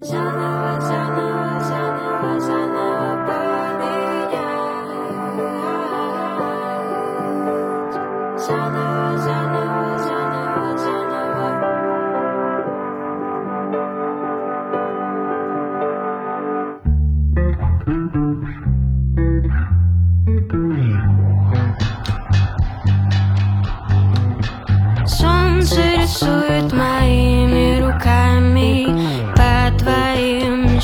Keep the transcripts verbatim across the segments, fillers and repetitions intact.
Заново, заново, заново, заново поменять. Заново, заново, заново, заново. Солнце рисует моими руками по твоим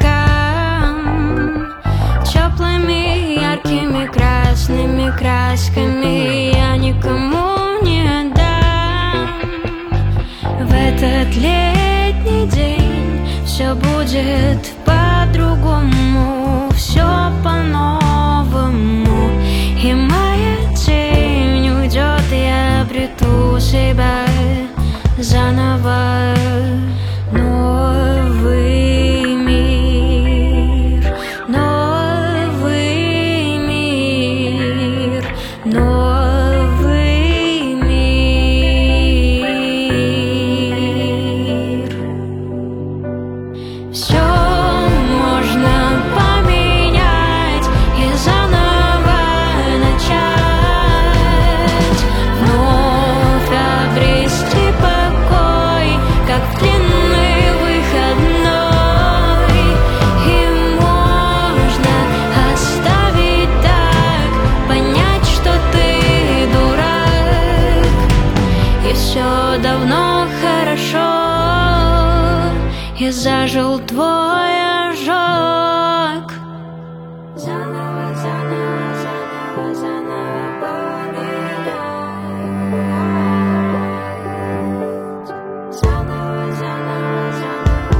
щекам теплыми, яркими, красными красками. Я никому не отдам. В этот летний день все будет по-другому, все по-новому. И моя тень уйдет, я обрету себя заново. Новый мир, новый мир, новый мир. Все можно поменять и заново начать, вновь обрести покой, как в длинный выходной. И можно оставить так, понять, что ты дурак, и все давно хорошо, и зажил твой ожог. Заново, заново, заново, заново поменять. Заново, заново, заново,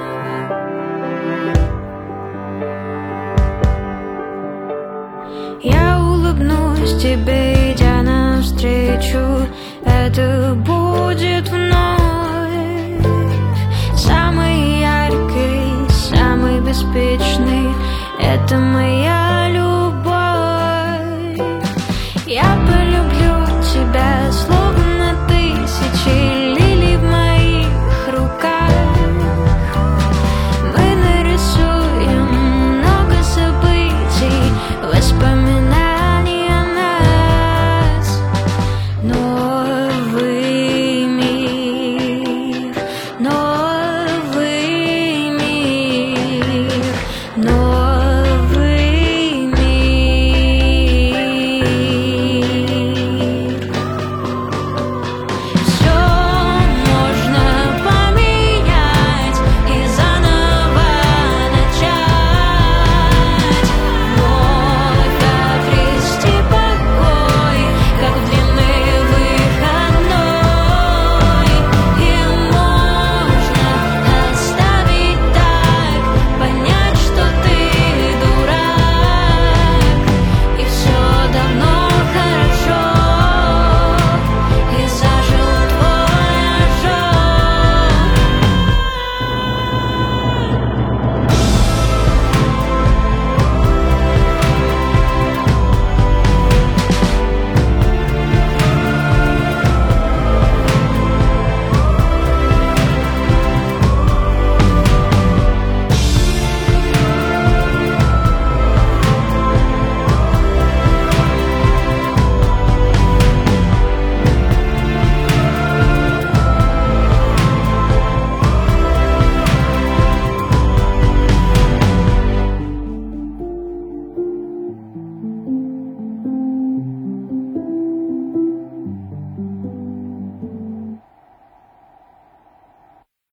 заново. Я улыбнусь тебе, идя навстречу. Это будет вновь самый яркий, самый беспечный. Это моя